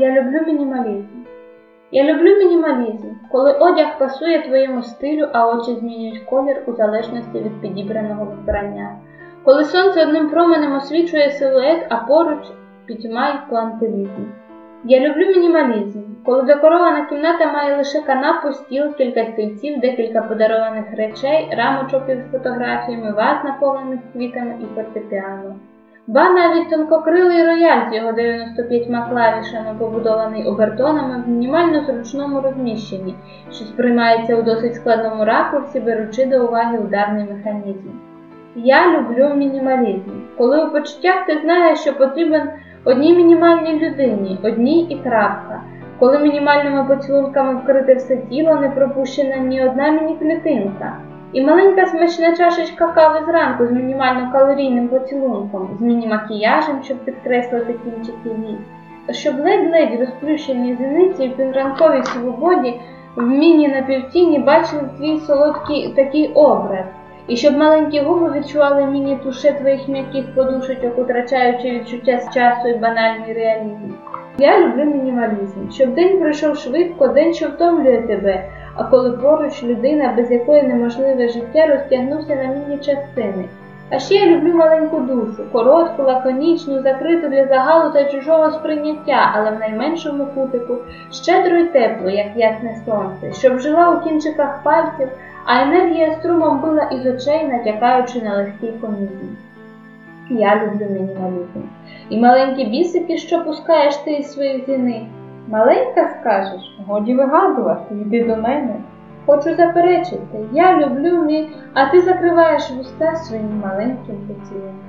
Я люблю мінімалізм. Я люблю мінімалізм, коли одяг пасує твоєму стилю, а очі змінюють колір у залежності від підібраного вбрання. Коли сонце одним променем освічує силует, а поруч пітьма й плантилізм. Я люблю мінімалізм, коли декорована кімната має лише канапу, стіл, кілька стільців, декілька подарованих речей, рамочок із фотографіями, ваз, наповнених квітами і фортепіано. Ба навіть тонкокрилий рояль з його 95 клавішами, побудований обертонами в мінімально зручному розміщенні, що сприймається у досить складному ракурсі, беручи до уваги ударний механізм. Я люблю мінімалізм, коли у почуттях ти знаєш, що потрібен одній мінімальній людині, одній і крапка, коли мінімальними поцілунками вкрите все тіло, не пропущена ні одна міні-клітинка. І маленька смачна чашечка кави зранку з мінімально-калорійним поцілунком, з міні-макіяжем, щоб підкреслити кінчики вій, щоб ледь-ледь розплющені зіниці в підранковій свободі в міні-напівтіні бачили твій солодкий такий образ, і щоб маленькі губи відчували міні-туше твоїх м'яких подушечок, утрачаючи відчуття з часу і банальний реалізм. Я люблю мінімалізм, щоб день пройшов швидко, день, що втомлює тебе, а коли поруч людина, без якої неможливе життя, розтягнувся на міні-частини. А ще я люблю маленьку душу, коротку, лаконічну, закриту для загалу та чужого сприйняття, але в найменшому кутику, щедро й теплу, як ясне сонце, щоб жила у кінчиках пальців, а енергія струмом била із очей, натякаючи на легкий комізм. Я люблю мінімалізм. І маленькі бісики, що пускаєш ти із своїх зіниць. Маленька, скажеш? Годі вигадувати, йди до мене. Хочу заперечити, я люблю а ти закриваєш вуста своїм маленьким поцілунком.